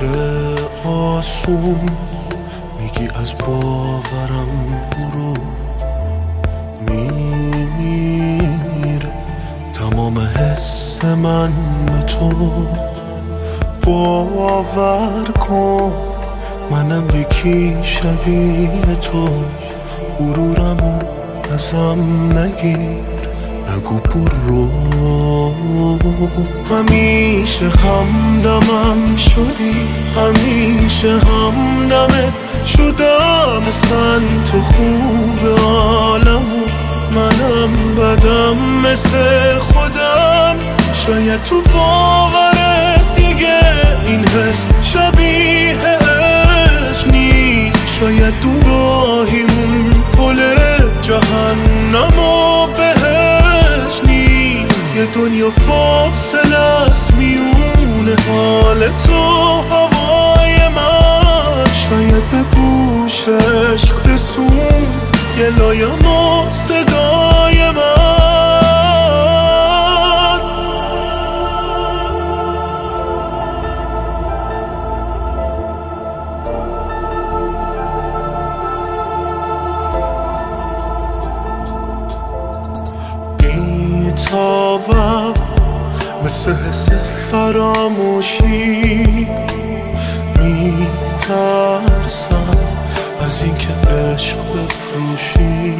میشه آسون میگی از باورم برو، میمیره تمام حس من به تو. باور کن منم یکی شبیه تو، غرورمو ازم نگیر، نگو برو. همیشه همدمم شدی، همیشه همدمت شدم، اصلا تو خوب عالمو، منم بدم مثل خودم. شاید تو باورت دیگه این حس شبیه عشق نیست، شاید دو راهیمون پل جهنم و بهش نیست. یه دنیا فاصله است میونه حال تو هوای من، شاید به گوش عشق رسون گلایم و صدای من. بی‌تابم مثل حس فراموشی، میترسم از اینکه عشق بفروشی.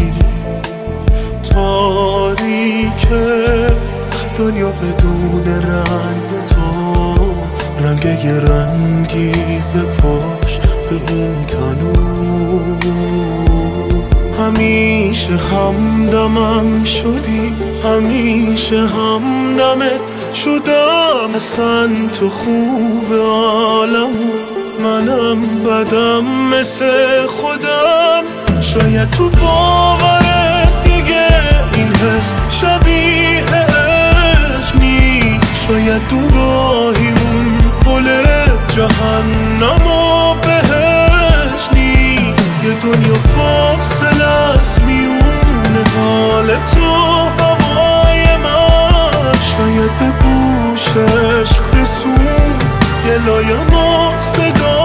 تاریکه دنیا بدون رنگ تو، رنگ یه رنگی بپاش به این تنور. همیشه همدمم شدی، همیشه همدمت شدم، اصلا تو خوب عالمو، منم بدم مثل خودم. شاید تو باورت دیگه این حس شبیه عشق نیست، شاید دو راهیمون پل جهنم و بهش نیست. یه دنیا فاصله است میونه حال تو هوای من، شاید به گوش عشق رسون گلایم و صدا